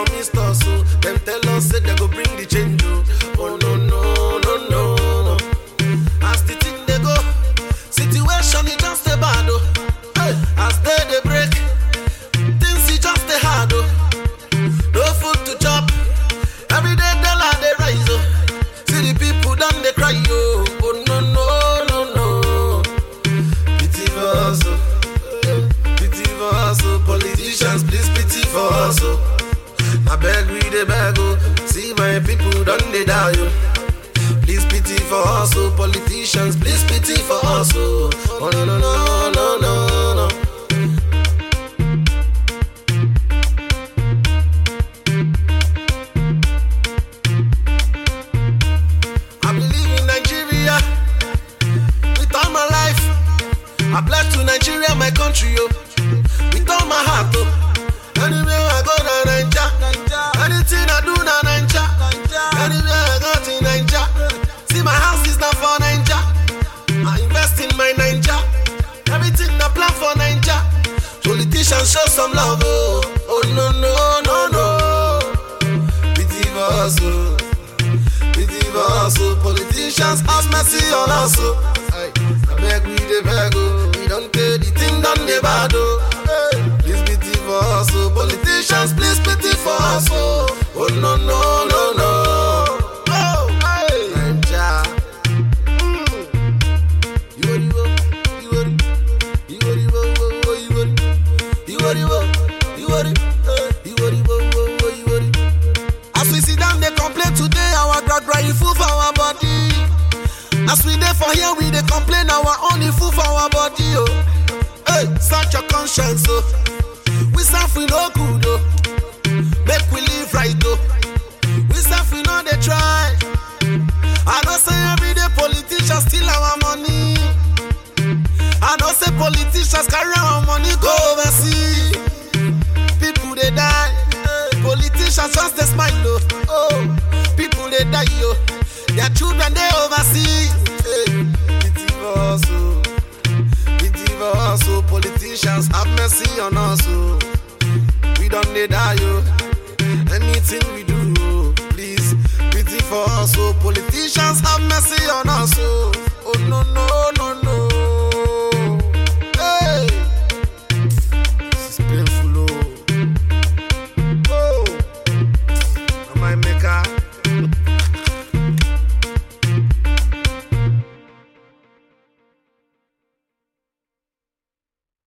promised us, oh. Them tell us say they go bring the change, oh. Oh no no no no. As the thing they go, situation it just a bad, oh. Hey. As they break, things it just a hard, oh. No food to chop, every day dollar they rise, oh. See the people done they cry, oh. Oh no no no no. Pity for us, oh. Pity for us, oh. Politicians please pity for us, oh. I beg we the beg, oh. See my people done they die, oh. Please pity for us, oh. Politicians please pity for us, oh. Oh no no no no no no. I believe in Nigeria with all my life. I pledge to Nigeria, my country, oh. With all my heart, oh. Anywhere I go, na Naija. Anything I do, na Naija. Anywhere I go, to Naija. See, my house is not for Naija. I invest in my Naija. Everything I plan for Naija. Politicians show some love, oh. Oh no no no no. Pity for us, oh. Pity for us, oh. Politicians have mercy on us, oh. I beg we the beg, oh. We don't pay the thing done the bad, oh. Hey. Please pity for us, oh. Politicians please pity for us, oh. Oh no no no no. Oh, hey. Naija. As we sit down, they complain today, our God full for our body. As we there for here, we they complain our only food for our body, oh. Hey, search your conscience, oh. We serve we no good, oh. Make we live right, oh. We serve we know they try. I don't say everyday politicians steal our money. I don't say politicians carry our money go overseas. People they die, politicians just they smile, oh. Oh, people they die, oh. Their children they overseas. Hey, pity for us, oh. Pity for us, oh. Politicians have mercy on us, oh. We don't they die, oh.